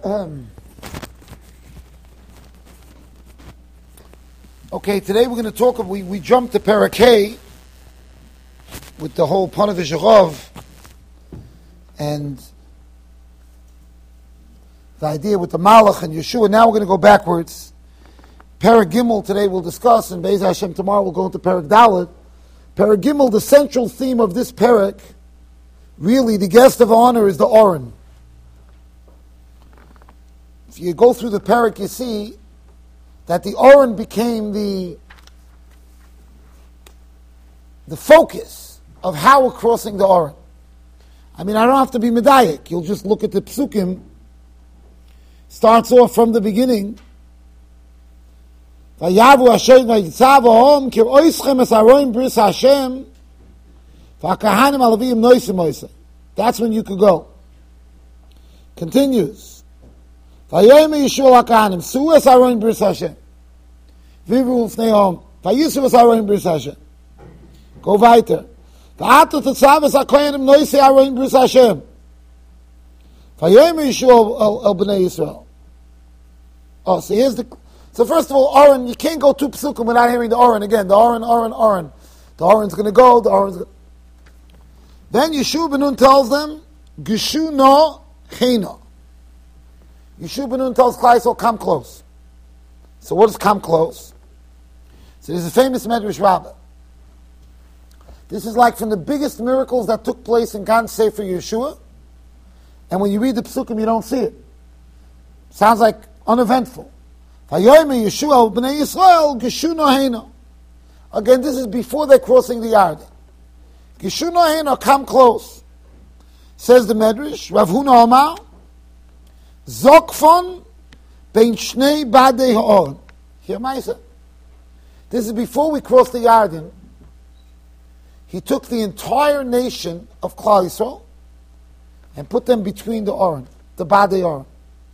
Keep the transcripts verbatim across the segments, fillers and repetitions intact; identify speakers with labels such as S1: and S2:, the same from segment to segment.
S1: Um, okay, today we're going to talk. We we jumped to Parakeh with the whole Panav V'Shachov and the idea with the Malach and Yeshua. Now we're going to go backwards. Parak Gimel today we'll discuss, and Be'ez Hashem tomorrow we'll go into Parak Dalet. Parak Gimel, the central theme of this Parak, really the guest of honor is the Oren. If you go through the Parak, you see that the Oren became the the focus of how we're crossing the Oren. I mean, I don't have to be medayik. You'll just look at the Psukim. Starts off from the beginning. Vayavu Hashem vayitzav ha'om kir'oischem es haroim bris Hashem v'akahanim alavim noisim moisem. That's when you could go. Continues. Vayom Yeshua lakahanim su es haroim bris Hashem v'ivru l'fnei ha'om vayisu es haroim bris Hashem. Go weiter. V'atu tetzav es hakoyanim noisei haroim bris Hashem Vayom Yeshua el bnei Yisrael. Oh, so here's the... So first of all, Oren, you can't go two psukim without hearing the Oren again. The Oren, Oren, Oren. The Oren's going to go, the Oren's going to... Then Yeshua ben Nun tells them, Gishu no cheno. Yeshua ben Nun tells Klal Yisrael, come close. So what is come close? So there's a famous Medrash Rabbah. This is like from the biggest miracles that took place in Gan Sefer Yeshua. And when you read the psukim, you don't see it. Sounds like uneventful. Again, this is before they're crossing the Yarden. Gishu noheno, come close. Says the Medrash, Rav Huna Omar, Zokfon ben shnei badei ha'oren. Here, Maisa. This is before we cross the Yarden. He took the entire nation of Klal Yisrael and put them between the Oren, the badei Oren.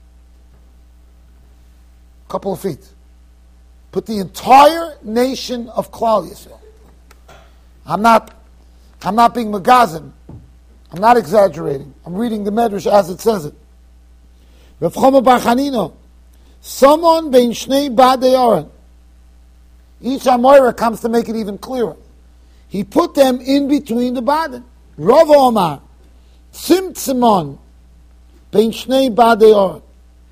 S1: Couple of feet. Put the entire nation of Klal Yisrael. I'm not, I'm not being magazin. I'm not exaggerating. I'm reading the Medrash as it says it. Rav Chama bar Chanina, someone bein shnei badei Oren. Each Amoira comes to make it even clearer. He put them in between the baden. Rav Omar, Tzimtzimon bein shnei badei Oren.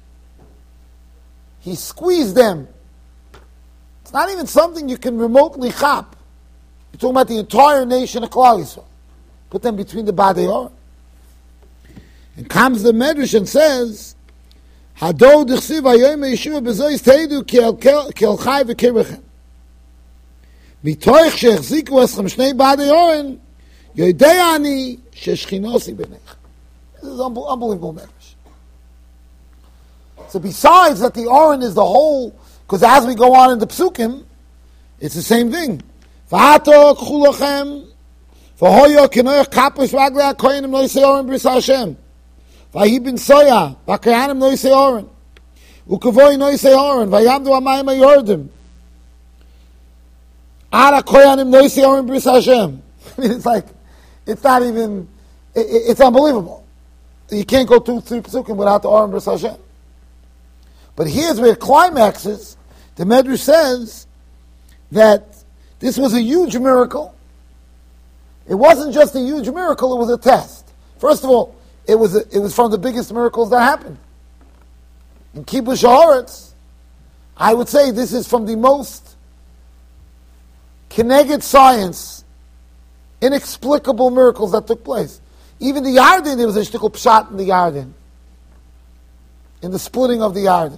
S1: He squeezed them. It's not even something you can remotely chop. You're talking about the entire nation of Klal Yisrael. Put them between the Badei Oren. And comes the Medrash and says, Hado d'chsiv hayom Yeshua b'zois teidu ki el chai v'kirechem. Mitoich she'echziku eschem shnei Badei Oren, yodei ani she'shchinosi b'nech. This is an unbelievable Medrash. So besides that the Oren is the whole, because as we go on in the Psukim, it's the same thing. V'ato k'chulochem, v'hoyo k'noyach kaposh v'aglei ha'koyanim noisei Oren b'ris Hashem, v'ahi bin soya, v'akayanim noisei Oren, u'kavoi noisei Oren, v'yamdu ha'mayim ha'yordim, ad ha'koyanim noisei Oren b'ris Hashem. I mean, it's like, it's not even, it, it's unbelievable. You can't go two, three Psukim without the Oren b'ris Hashem. But here's where it climaxes. The Medrash says that this was a huge miracle. It wasn't just a huge miracle, it was a test. First of all, it was a, it was from the biggest miracles that happened. In Kibush Haaretz, I would say this is from the most keneged science, inexplicable miracles that took place. Even the Yarden, there was a shtickle pshat in the Yarden, in the splitting of the Yarden.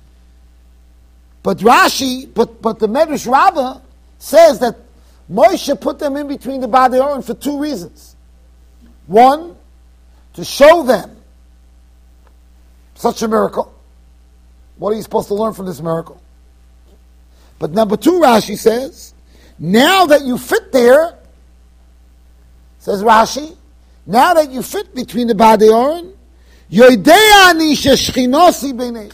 S1: But Rashi, but, but the Medrash Rabbah says that Moshe put them in between the Badei Oren for two reasons. One, to show them such a miracle. What are you supposed to learn from this miracle? But number two, Rashi says, now that you fit there, says Rashi, now that you fit between the Badei Oren, Yodei ani sheshchinosi b'nech.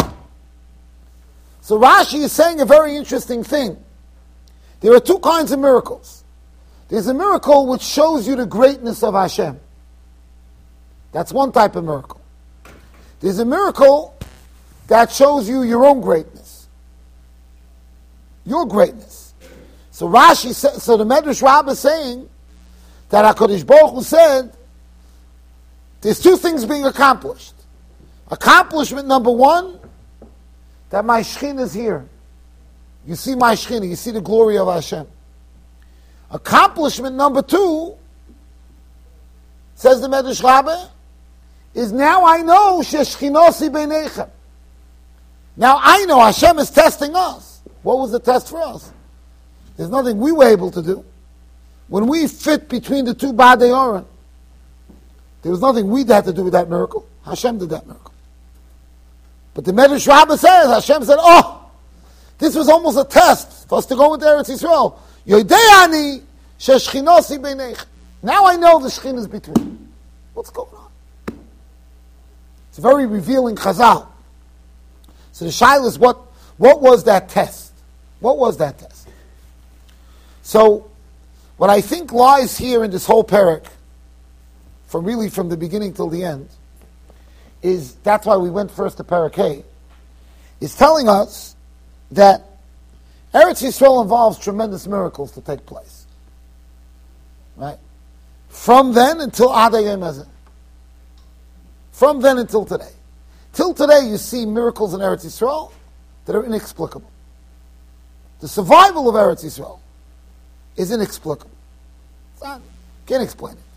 S1: So Rashi is saying a very interesting thing. There are two kinds of miracles. There's a miracle which shows you the greatness of Hashem. That's one type of miracle. There's a miracle that shows you your own greatness. Your greatness. So Rashi said, so the Medrash Rabbah is saying that HaKadosh Baruch Hu said, there's two things being accomplished. Accomplishment number one, that my Shekhinah is here. You see my Shekhinah, you see the glory of Hashem. Accomplishment number two, says the Medrash Rabbah, is now I know Sheshchinosi Beinechem. Now I know Hashem is testing us. What was the test for us? There's nothing we were able to do. When we fit between the two Badei Oren, there was nothing we had to do with that miracle. Hashem did that miracle. But the Medrash Rabbah says, Hashem said, oh, this was almost a test for us to go into Eretz Yisrael. Yodeani sheshchinosi beinechem. Now I know the Shekhinah is between. What's going on? It's very revealing Chazal. So the Shaila is, what, what was that test? What was that test? So, what I think lies here in this whole parak, from really from the beginning till the end, is, that's why we went first to Parak Hey, is telling us that Eretz Yisrael involves tremendous miracles to take place. Right? From then until Adai Yom Hazeh. From then until today. Till today you see miracles in Eretz Yisrael that are inexplicable. The survival of Eretz Yisrael is inexplicable. It's not, can't explain it.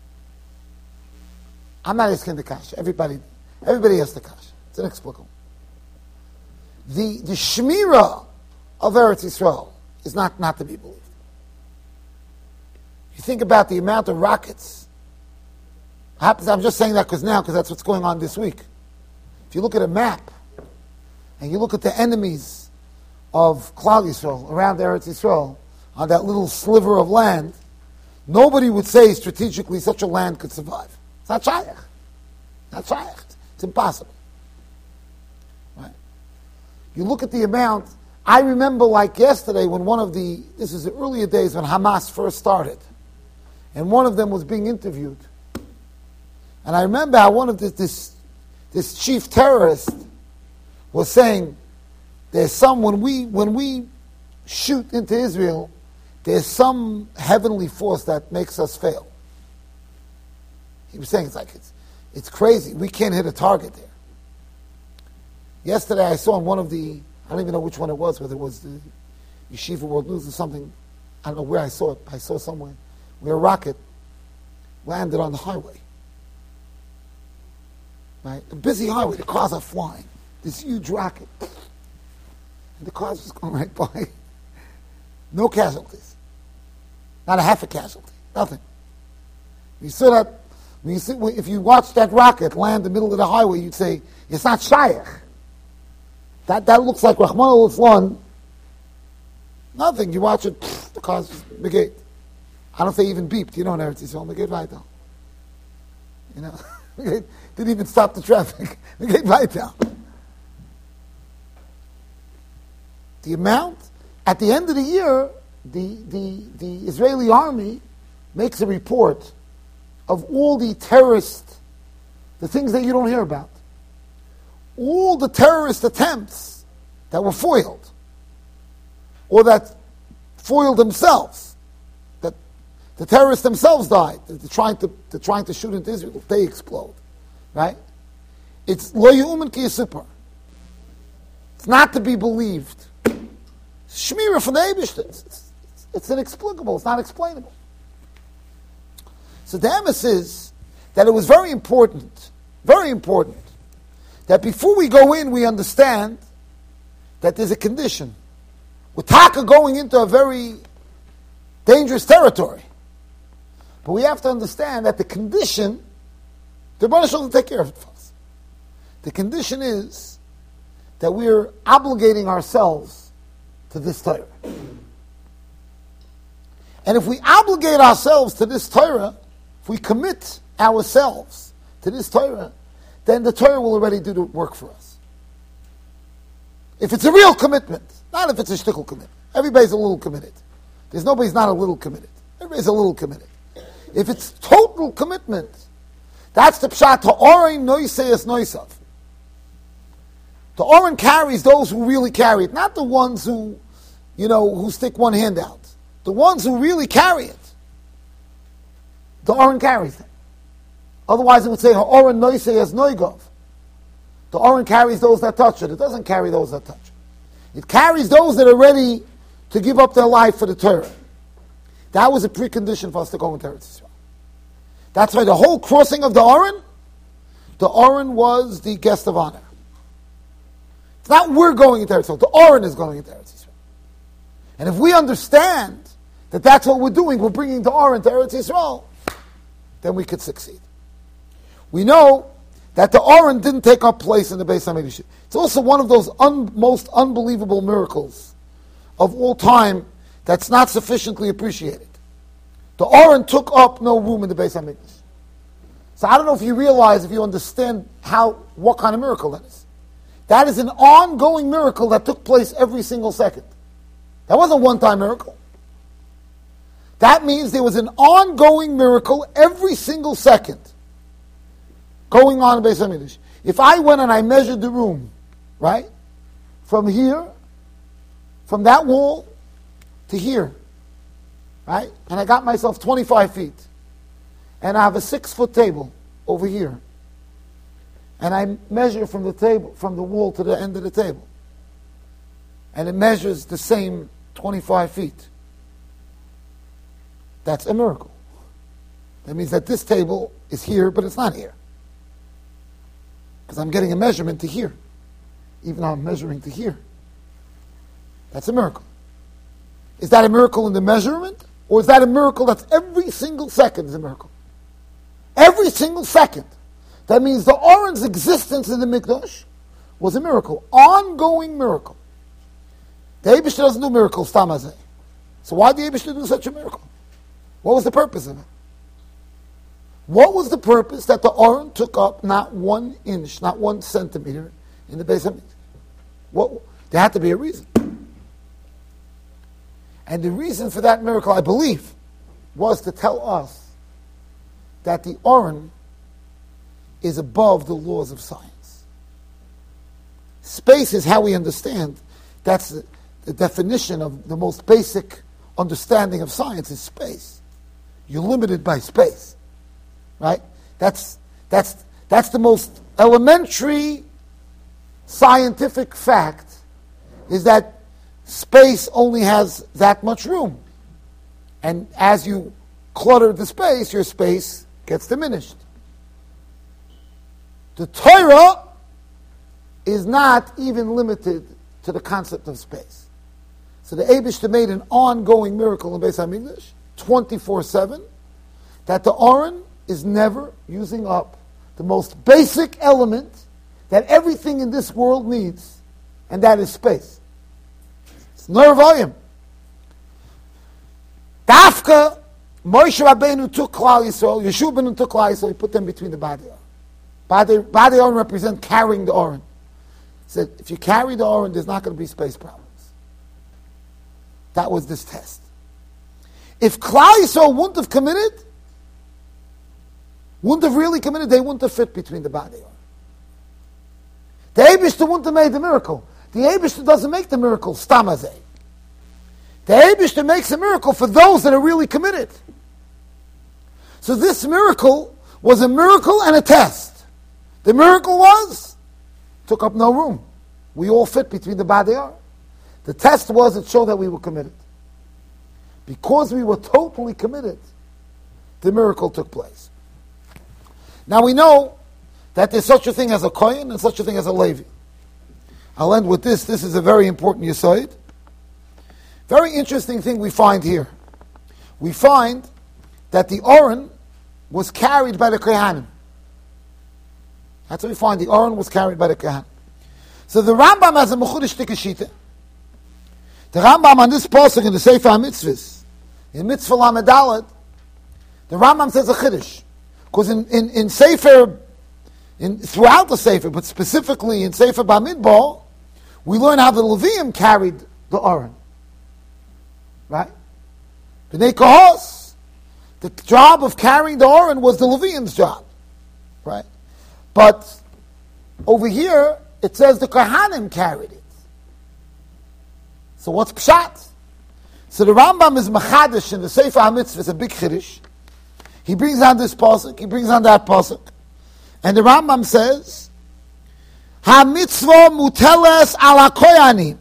S1: I'm not asking the kasha. Everybody, everybody has the kasha. It's inexplicable. The the shmira of Eretz Yisrael is not, not to be believed. You think about the amount of rockets. Happens, I'm just saying that because now, because that's what's going on this week. If you look at a map and you look at the enemies of Klal Yisrael around Eretz Yisrael on that little sliver of land, nobody would say strategically such a land could survive. It's not shaykh. Not shaykh. It's impossible. Right? You look at the amount. I remember like yesterday when one of the, this is the earlier days when Hamas first started, and one of them was being interviewed. And I remember how one of this, this, this chief terrorist was saying, there's some, when we, when we shoot into Israel, there's some heavenly force that makes us fail. He was saying, it's like, it's, it's crazy. We can't hit a target there. Yesterday I saw on one of the, I don't even know which one it was, whether it was the Yeshiva World News or something. I don't know where I saw it. I saw somewhere where a rocket landed on the highway. Right? A busy highway, the cars are flying. This huge rocket. And the cars just going right by. No casualties. Not a half a casualty. Nothing. You saw that, when you see, if you watch that rocket land in the middle of the highway, you'd say, it's not shaykh. That that looks like Rahman al-Islam. Nothing. You watch it, pff, the car's just begate. I don't know if they even beeped. You know, in Eretz Yisrael, begate weiter. You know, didn't even stop the traffic. Begate weiter. The amount, at the end of the year, the, the, the Israeli army makes a report of all the terrorist, the things that you don't hear about. All the terrorist attempts that were foiled, or that foiled themselves, that the terrorists themselves died, they're trying to, they're trying to shoot into Israel, they explode, right? It's lo yu'min ki yisipar. It's not to be believed. Shmira from the Eibishter. It's, it's, it's inexplicable. It's not explainable. So the emes is that it was very important, very important, that before we go in, we understand that there's a condition. We're taka going into a very dangerous territory. But we have to understand that the condition, the Rebbeinu Shalom will take care of it for us. The condition is that we're obligating ourselves to this Torah. And if we obligate ourselves to this Torah, if we commit ourselves to this Torah, then the Torah will already do the work for us. If it's a real commitment, not if it's a shtickle commitment. Everybody's a little committed. There's nobody's not a little committed. Everybody's a little committed. If it's total commitment, that's the pshat ha'orei noiseis noisav. The Oren carries those who really carry it, not the ones who, you know, who stick one hand out. The ones who really carry it. The Oren carries them. Otherwise it would say, Ha'oren noisei as noigov. The Oren carries those that touch it. It doesn't carry those that touch it. It carries those that are ready to give up their life for the Torah. That was a precondition for us to go into Eretz Yisrael. That's why the whole crossing of the Oren, the Oren was the guest of honor. It's not we're going into Eretz Yisrael. The Oren is going into Eretz Yisrael. And if we understand that that's what we're doing, we're bringing the Oren to Eretz Yisrael, then we could succeed. We know that the Oren didn't take up place in the Beis HaMikdash. It's also one of those un- most unbelievable miracles of all time that's not sufficiently appreciated. The Oren took up no room in the Beis HaMikdash. So I don't know if you realize, if you understand how, what kind of miracle that is. That is an ongoing miracle that took place every single second. That wasn't a one-time miracle. That means there was an ongoing miracle every single second going on in Beis HaMikdash. If I went and I measured the room, right, from here, from that wall to here, right, and I got myself twenty-five feet, and I have a six-foot table over here, and I measure from the table, from the wall to the end of the table, and it measures the same twenty-five feet. That's a miracle. That means that this table is here, but it's not here. Because I'm getting a measurement to here, even though I'm measuring to here. That's a miracle. Is that a miracle in the measurement? Or is that a miracle that's every single second is a miracle? Every single second. That means the Oren's existence in the Mikdash was a miracle. Ongoing miracle. The Eibishter doesn't do miracles, Tamazeh. So why did the Eibishter do such a miracle? What was the purpose of it? What was the purpose that the Oren took up not one inch, not one centimeter in the Beis HaMikdash? What? There had to be a reason. And the reason for that miracle, I believe, was to tell us that the Oren is above the laws of science. Space is how we understand. That's the, the definition of the most basic understanding of science is space. You're limited by space. Right? That's that's that's the most elementary scientific fact, is that space only has that much room. And as you clutter the space, your space gets diminished. The Torah is not even limited to the concept of space. So the Eibishter made an ongoing miracle in Beis HaMikdash, twenty-four seven, that the Oren is never using up the most basic element that everything in this world needs, and that is space. It's no volume. Dafka, Moshe Rabbeinu took Klal Yisrael, Yeshua ben Nun took Klal Yisrael, he put them between the Badi Oren. Badi Oren represent carrying the Oren. He said, if you carry the Oren, there's not going to be space problems. That was this test. If Klal Yisrael wouldn't have committed, wouldn't have really committed, they wouldn't have fit between the Badi Oren. The Eibishter wouldn't have made the miracle. The Eibishter doesn't make the miracle, Stamazeh. The Eibishter makes a miracle for those that are really committed. So this miracle was a miracle and a test. The miracle was, took up no room. We all fit between the Badi Oren. The test was, it showed that we were committed. Because we were totally committed, the miracle took place. Now we know that there's such a thing as a Kohen and such a thing as a Levi. I'll end with this. This is a very important Yesod. Very interesting thing we find here. We find that the Oren was carried by the Kohanim. That's what we find. The Oren was carried by the Kohanim. So the Rambam has a Mechudesh Tikashita. The Rambam on this pasuk in the Sefer HaMitzvahs, in Mitzvah Lamed Daled, the Rambam says a Chiddush. Because in, in, in Sefer, in, throughout the Sefer, but specifically in Sefer Bamidbar, we learn how the Leviim carried the Oren. Right? B'nai Kohos, the job of carrying the Oren was the Leviim's job. Right? But over here, it says the Kohanim carried it. So what's Pshat? So the Rambam is Machadish in the Sefer HaMitzvah, it's a big Chiddush. He brings on this pasuk, he brings on that pasuk. And the Rambam says, HaMitzvah muteles ala koyanim.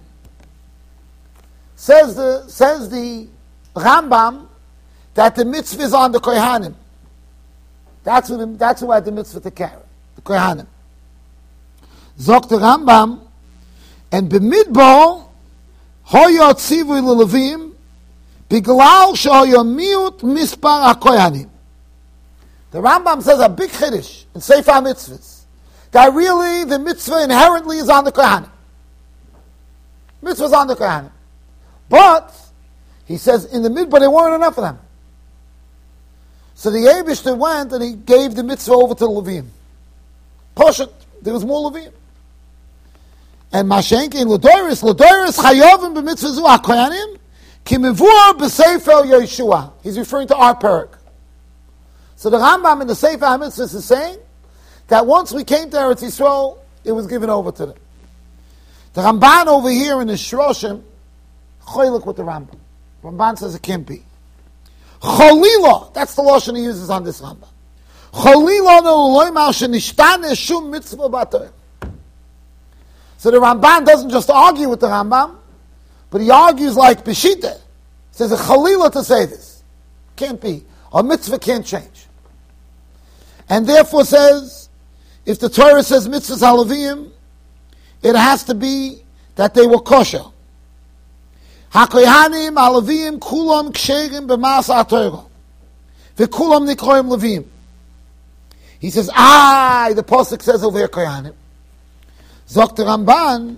S1: Says the, says the Rambam that the mitzvah is on the Kohanim. That's what the, that's why the mitzvah to carry, the Kohanim. Zok the Rambam, and b'midbar hoyo tzivu l'levim biglal shoyo miut mispar hakoyanim. The Rambam says a big chiddush in Sefer HaMitzvahs that really the mitzvah inherently is on the Kohanim. Mitzvah is on the Kohanim. But, he says, in the midbar there weren't enough of them. So the Eibishter went and he gave the mitzvah over to the Levim. Poshet, there was more Levim. And Mashenki in L'doiris, L'doiris chayovim b'mitzvah zu ha-koyanim ki mevur b'sefer Yeshua. He's referring to our parak. So the Rambam in the Sefer HaMitzvahs is saying that once we came to Eretz Yisrael, it was given over to them. The Ramban over here in the Shroshim, choyluk with the Rambam. Ramban says it can't be. Cholila, that's the lashon he uses on this Rambam. Cholila no loymar shenishtane shum mitzvah b'Torah. So the Ramban doesn't just argue with the Rambam, but he argues like Beshita. He says a cholila to say this. Can't be. A mitzvah can't change. And therefore says, if the Torah says mitzvahs halavim, it has to be that they were kosher. HaKohanim halavim kulam ksherim b'mas ha'Torah. V'kulam nikroim levim. He says, ah, the pasuk says over here Kohanim. Zok the Ramban,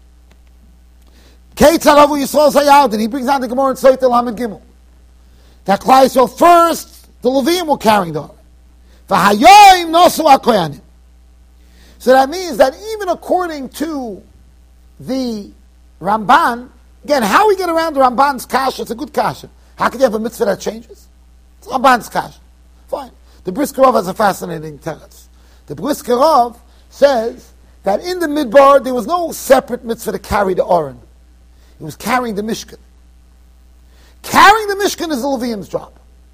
S1: Keitzad avu Yisrael sayardin. He brings out the Gemara in Sotah Lamed Gimel. That Klal Yisrael first, the Levim were carrying the Aron. V'hayoim nosu HaKohanim. So that means that even according to the Ramban, again, how we get around the Ramban's kasha, it's a good kasha. How can you have a mitzvah that changes? It's Ramban's kasha. Fine. The Brisker Rov has a fascinating teretz. The Brisker Rov says that in the Midbar there was no separate mitzvah to carry the Aron. It was carrying the Mishkan. Carrying the Mishkan is the Levim's job.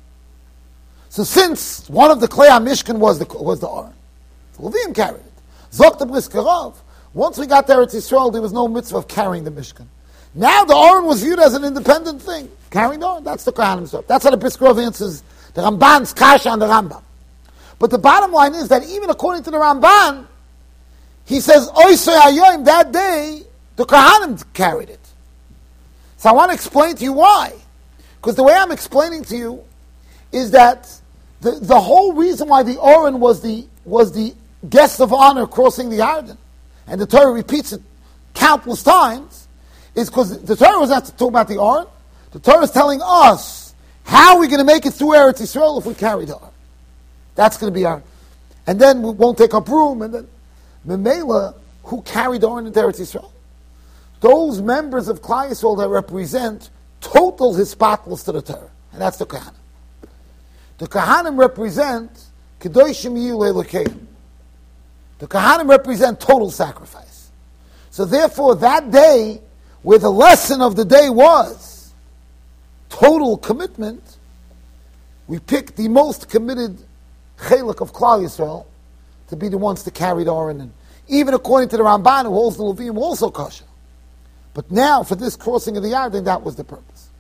S1: So since one of the Klei HaMishkan was the was the Aron, the Levim carried it. Zok the Brisker Rov, once we got there at Yisrael, there was no mitzvah of carrying the Mishkan. Now the Aron was viewed as an independent thing. Carrying the Aron, that's the Kohanim's job. That's how the Brisker Rov answers the Ramban's kasha on the Rambam. But the bottom line is that even according to the Ramban, he says, Oisei Hayoim, that day, the Kohanim carried it. So I want to explain to you why. Because the way I'm explaining to you is that the, the whole reason why the Aron was the was the guest of honor crossing the Yarden, and the Torah repeats it countless times, is because the Torah was not talking about the Aron. The Torah is telling us how we're going to make it through Eretz Yisrael if we carry the Aron. That's going to be our... And then we won't take up room, and then... Memela, who carried the Aron into Eretz Yisrael? Those members of Klal Yisrael that represent total hispatlos to the Torah. And that's the Kohanim. The Kohanim represent Kedoshim Yiyu Le'Elokeim. The Kohanim represent total sacrifice. So therefore, that day, where the lesson of the day was total commitment, we picked the most committed chelik of Klal Yisrael to be the ones to carry the Aron. And even according to the Ramban, who holds the Levim, also kosher. But now, for this crossing of the Yarden, that was the purpose.